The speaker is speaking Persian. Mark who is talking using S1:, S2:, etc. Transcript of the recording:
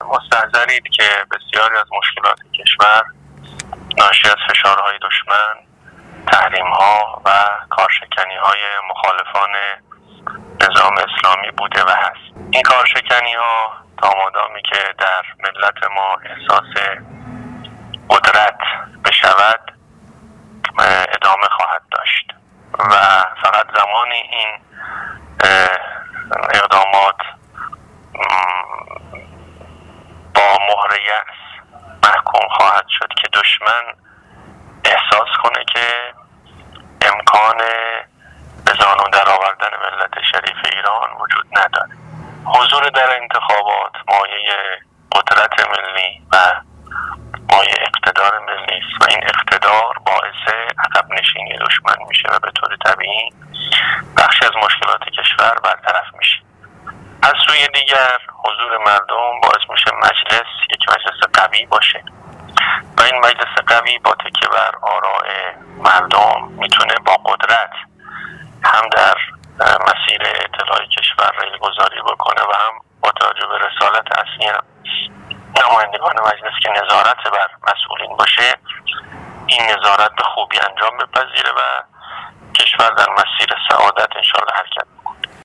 S1: مستحضرید که بسیاری از مشکلات کشور ناشی از فشارهای دشمن، تحریم‌ها و کارشکنی‌های مخالفان نظام اسلامی بوده و هست. این کارشکنی‌ها تا مادامی که در ملت ما احساس قدرت بشود ادامه خواهد داشت و فقط زمانی این اقدامات با مهر یأس محکوم خواهد شد که دشمن احساس کنه که امکان به زانو در آوردن ملت شریف ایران وجود نداره. حضور در انتخابات مایه قدرت ملی و مایه اقتدار ملی است و این اقتدار باعث عقب نشینی دشمن میشه و به طور طبیعی بخشی از مشکلات کشور برطرف میشه. از سوی دیگر حضور مردم باعث میشه مجلس یک مجلس قوی باشه و این مجلس قوی با تکیه بر آراء مردم میتونه با قدرت هم در مسیر اطلاع کشور ریل‌گذاری بکنه و هم با توجه به رسالت اصلی نمایندگان مجلس که نظارت بر مسئولین باشه این نظارت به خوبی انجام بپذیره و کشور در مسیر سعادت انشاءالله حرکت